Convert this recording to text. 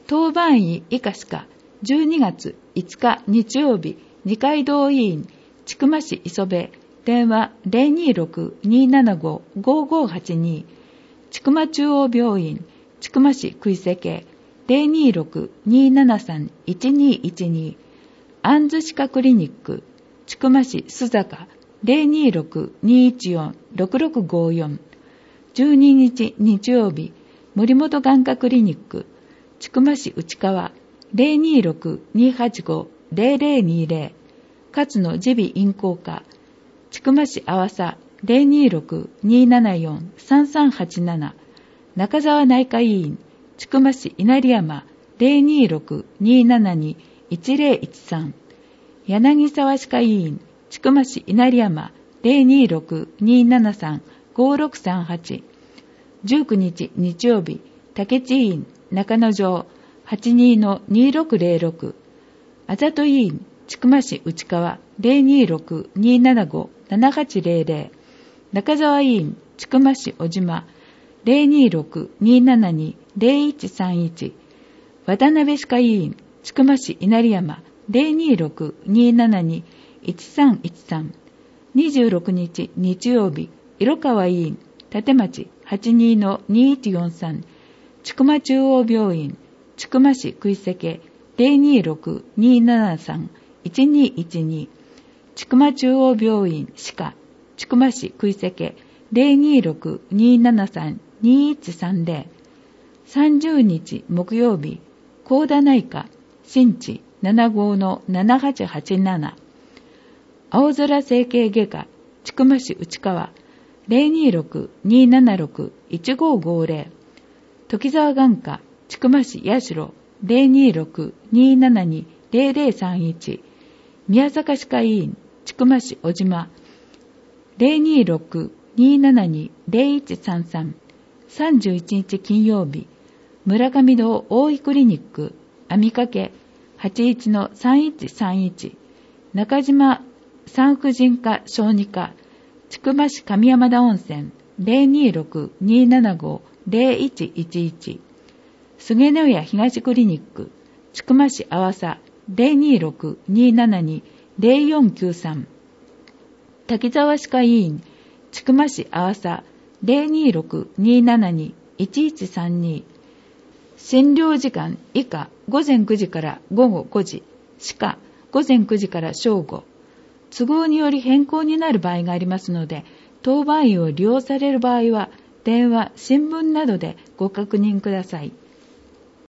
当番医以下しか12月5日日曜日二階堂医院千曲市磯部電話 026-275-5582 千曲中央病院千曲市杭瀬家 026-273-1212 安寿歯科クリニック千曲市須坂 026-214-6654 12日日曜日森本眼科クリニック千曲市内川 026-285-0020 勝野耳鼻咽喉科千曲市阿波佐 026-274-3387 中沢内科医院千曲市稲荷山 026-272-1013 柳沢歯科医院千曲市稲荷山 026-273-5638 19日日曜日竹地医院中野城 82-2606 あざと医院千曲市内川 026-275-7800 中沢医院千曲市小島 026-272-0131 渡辺歯科医院千曲市稲荷山 026-272-1313 26日日曜日色川医院立町 82-2143 千曲中央病院千曲市杭瀬家 026-273-1212 千曲中央病院歯科千曲市杭瀬家 026-273-2130 30日木曜日高田内科新地 75-7887 青空整形外科千曲市内川 026-276-1550 時沢眼科千曲市八代 026-272-0031 宮坂歯科医院千曲市小島 026-272-0133 31日金曜日村上堂大井クリニック網掛 81-3131 中島産婦人科小児科千曲市上山田温泉 026-275-0111 菅野屋東クリニック千曲市阿波佐 026-272-0493 滝沢歯科医院千曲市阿波佐 026-272-1132 診療時間以下午前9時から午後5時歯科午前9時から正午都合により変更になる場合がありますので当番医を利用される場合は電話、新聞などでご確認ください。